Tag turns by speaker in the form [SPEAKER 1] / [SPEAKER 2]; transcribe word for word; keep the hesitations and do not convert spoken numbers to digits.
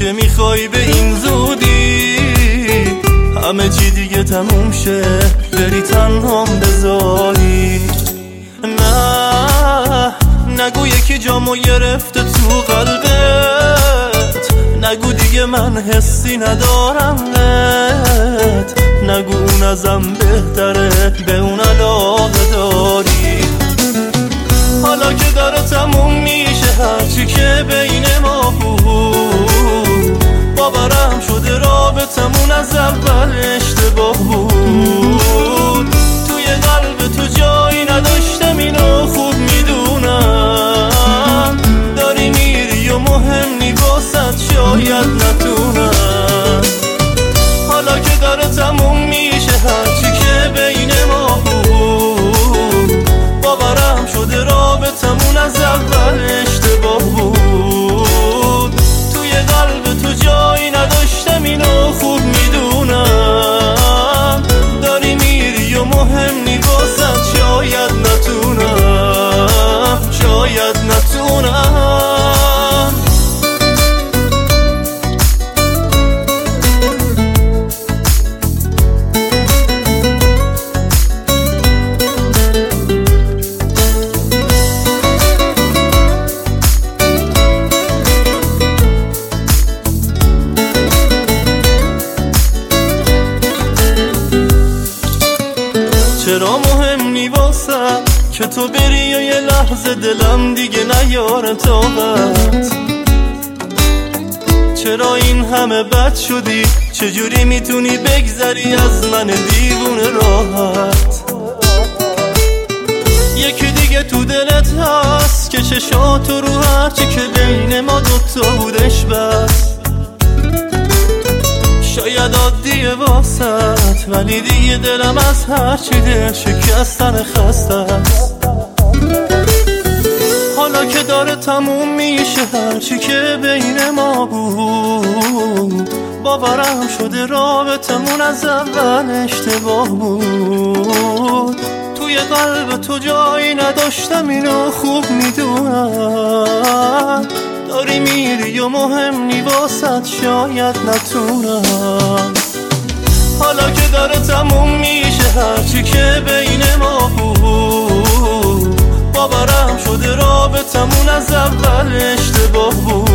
[SPEAKER 1] که میخوای به این زودی همه چی دیگه تموم شه، بری تنهام بذاری. نه نگو یکی جامو گرفته تو قلبت، نگو دیگه من حسی ندارمت، نگو اون ازم بهتره به اون علاقه داری. حالا که داره تموم میشه هرچی که بین ما بود، باورم شده رابطمون از اول اشتباه بود. توی قلب تو جایی نداشتم اینو خوب میدونم، داری میری و مهم نی واسد شاید نتونم. حالا که داره تموم میشه هرچی که بین ما بود، باورم شده رابطمون از اول اشتباه بود. توی قلب تو جایی نداشتم اینو خوب میدونم، داری میری و مهم نی واسد شاید نتونم، شاید نتونم. چرا مهم نی واسم که تو بری و یه لحظه دلم دیگه نیاره طاقت؟ چرا این همه بد شدی؟ چجوری میتونی بگذری از من دیوونه راحت؟ یکی دیگه تو دلت هست که چشاتو رو هرچی که بین ما دوتا بودش بس. شاید عادیه واسط ولی دیگه دلم از هرچی دل شکستن خسته است. حالا که داره تموم میشه هرچی که بین ما بود، باورم شده رابطمون از اول اشتباه بود. توی قلب تو جایی نداشتم اینو خوب میدونم، داری میری و مهم نی واسد شاید نتونم. حالا که داره تموم میشه هرچی که بین ما بود، باورم شده رابطمون از اول اشتباه بود.